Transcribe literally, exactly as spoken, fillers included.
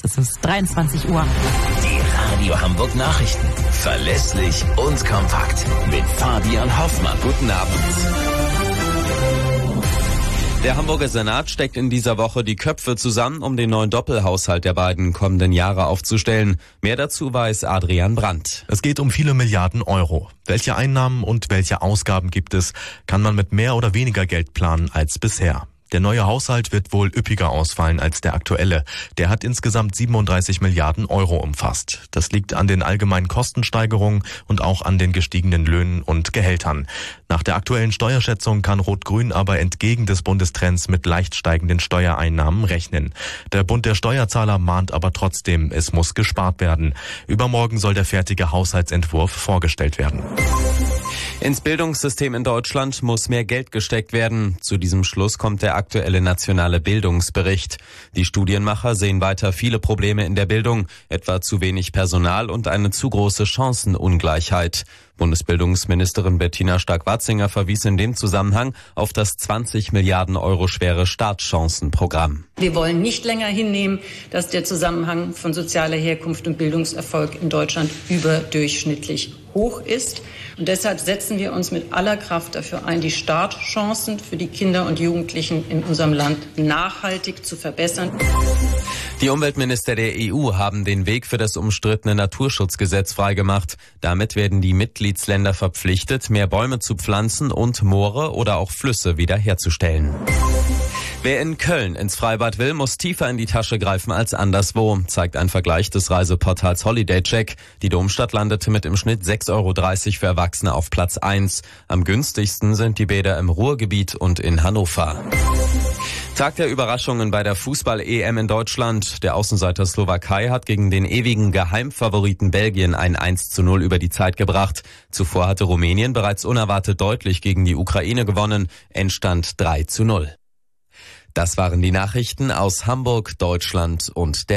Es ist dreiundzwanzig Uhr. Die Radio Hamburg Nachrichten. Verlässlich und kompakt. Mit Fabian Hoffmann. Guten Abend. Der Hamburger Senat steckt in dieser Woche die Köpfe zusammen, um den neuen Doppelhaushalt der beiden kommenden Jahre aufzustellen. Mehr dazu weiß Adrian Brandt. Es geht um viele Milliarden Euro. Welche Einnahmen und welche Ausgaben gibt es, kann man mit mehr oder weniger Geld planen als bisher. Der neue Haushalt wird wohl üppiger ausfallen als der aktuelle. Der hat insgesamt siebenunddreißig Milliarden Euro umfasst. Das liegt an den allgemeinen Kostensteigerungen und auch an den gestiegenen Löhnen und Gehältern. Nach der aktuellen Steuerschätzung kann Rot-Grün aber entgegen des Bundestrends mit leicht steigenden Steuereinnahmen rechnen. Der Bund der Steuerzahler mahnt aber trotzdem, es muss gespart werden. Übermorgen soll der fertige Haushaltsentwurf vorgestellt werden. Ins Bildungssystem in Deutschland muss mehr Geld gesteckt werden. Zu diesem Schluss kommt der aktuelle nationale Bildungsbericht. Die Studienmacher sehen weiter viele Probleme in der Bildung, etwa zu wenig Personal und eine zu große Chancenungleichheit. Bundesbildungsministerin Bettina Stark-Watzinger verwies in dem Zusammenhang auf das zwanzig Milliarden Euro schwere Startchancenprogramm. Wir wollen nicht länger hinnehmen, dass der Zusammenhang von sozialer Herkunft und Bildungserfolg in Deutschland überdurchschnittlich hoch ist. Und deshalb setzen wir uns mit aller Kraft dafür ein, die Startchancen für die Kinder und Jugendlichen in unserem Land nachhaltig zu verbessern. Die Umweltminister der E U haben den Weg für das umstrittene Naturschutzgesetz freigemacht. Damit werden die Mitgliedsländer verpflichtet, mehr Bäume zu pflanzen und Moore oder auch Flüsse wiederherzustellen. Wer in Köln ins Freibad will, muss tiefer in die Tasche greifen als anderswo, zeigt ein Vergleich des Reiseportals Holiday Check. Die Domstadt landete mit im Schnitt sechs Euro dreißig für Erwachsene auf Platz eins. Am günstigsten sind die Bäder im Ruhrgebiet und in Hannover. Tag der Überraschungen bei der Fußball-E M in Deutschland. Der Außenseiter Slowakei hat gegen den ewigen Geheimfavoriten Belgien ein eins zu null über die Zeit gebracht. Zuvor hatte Rumänien bereits unerwartet deutlich gegen die Ukraine gewonnen. Endstand drei zu null. Das waren die Nachrichten aus Hamburg, Deutschland und der